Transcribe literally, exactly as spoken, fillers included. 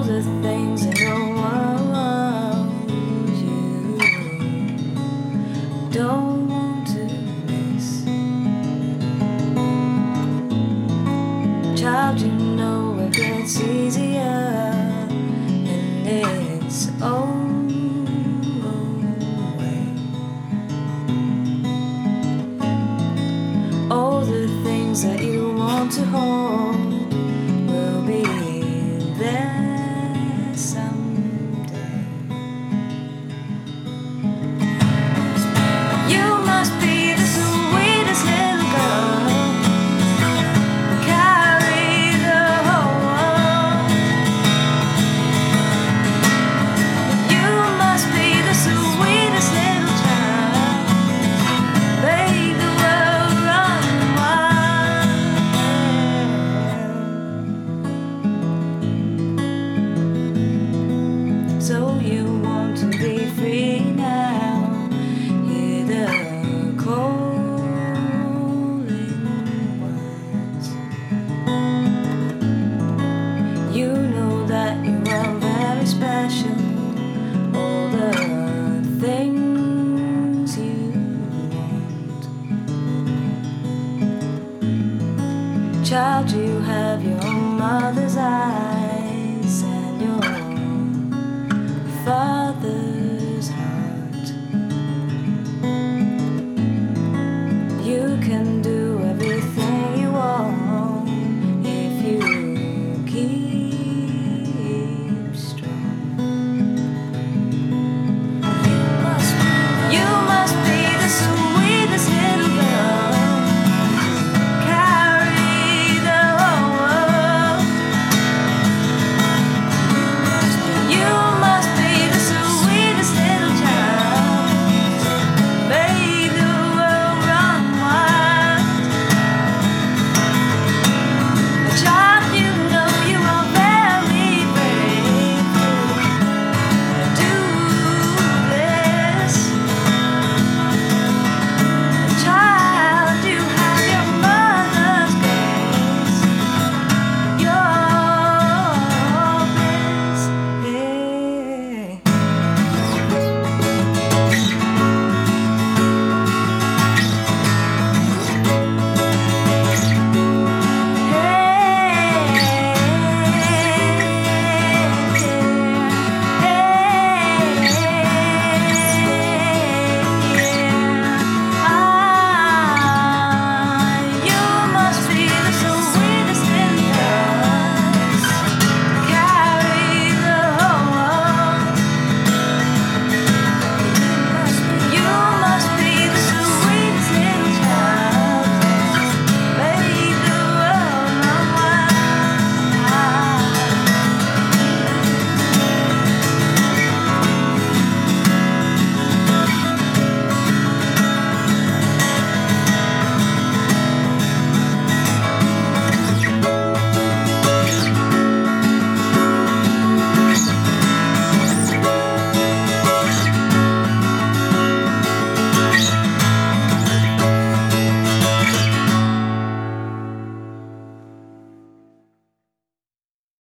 the things in the world you don't want to miss. Child, you know it gets easier in its own way. All the things that you want to hold will be there someday. You must be the sweetest little girl, carry the whole world. You must be the sweetest little child, make the world run wild. So you want to be free now, hear the calling words. You know that you are very special, all the things you want. Child, you have your mother